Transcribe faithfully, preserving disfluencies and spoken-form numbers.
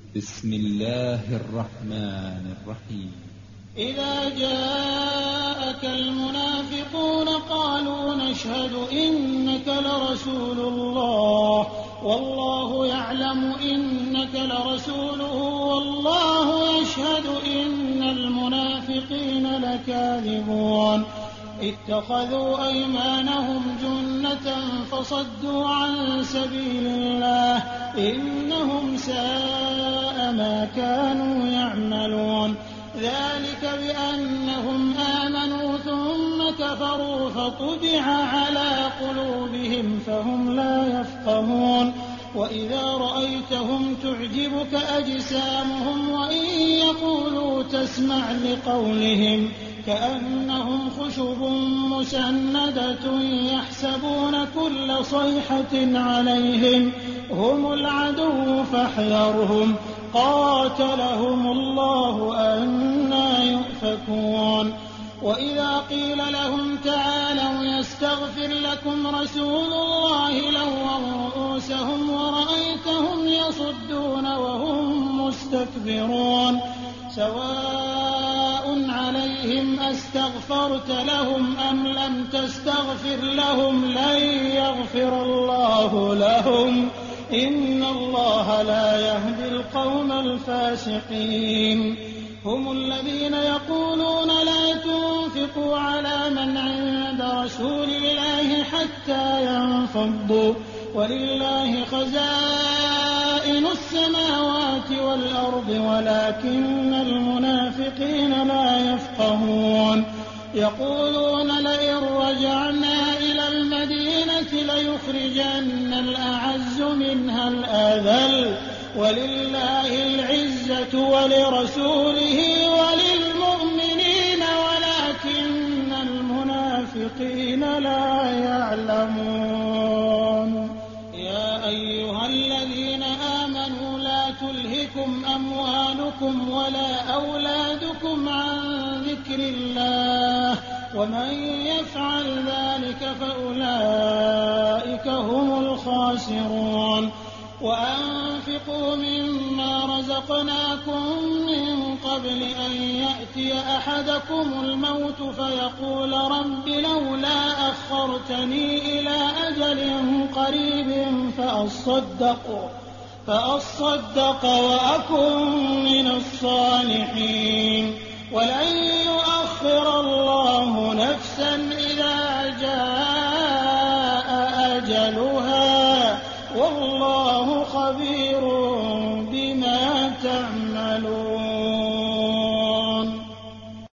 بسم الله الرحمن الرحيم. إذا جاءك المنافقون قالوا نشهد إنك لرسول الله والله يعلم إنك لرسوله والله يشهد إن المنافقين لكاذبون اتخذوا أيمانهم جنة فصدوا عن سبيل الله إنهم ساء ما كانوا يعملون ذلك بأنهم آمنوا ثم كفروا فطبع على قلوبهم فهم لا يفقهون وإذا رأيتهم تعجبك أجسامهم وإن يقولوا تسمع لقولهم كأنهم خشب مسندة يحسبون كل صيحة عليهم هم العدو فاحذرهم قاتلهم الله أنى يؤفكون وإذا قيل لهم تعالوا يستغفر لكم رسول الله لووا رؤوسهم ورأيتهم يصدون وهم مستكبرون سواء عليهم أستغفرت لهم أم لم تستغفر لهم لن يغفر الله لهم إن الله لا يهدي القوم الفاسقين هم الذين يقولون لا تنفقوا على من عند رسول الله حتى ينفضوا ولله خزائن السماوات والأرض ولكن المنافقين لا يفقهون يقولون لئن رجعنا إلى المدينة ليخرجن الأعز منها الأذل ولله العزة ولرسوله وللمؤمنين ولكن المنافقين لا يعلمون يا أيها الذين آمنوا لا تلهكم أموالكم ولا أولادكم عن ذكر الله ومن يفعل ذلك فأولئك هم الخاسرون وأنفقوا مما رزقناكم من قبل أن يأتي أحدكم الموت فيقول رب لولا أخرتني إلى أجل قريب فأصدق فأصدق وأكن من الصالحين ولن يؤخر الله نفسا إذا جاء أجلها والله خبير بما تعملون.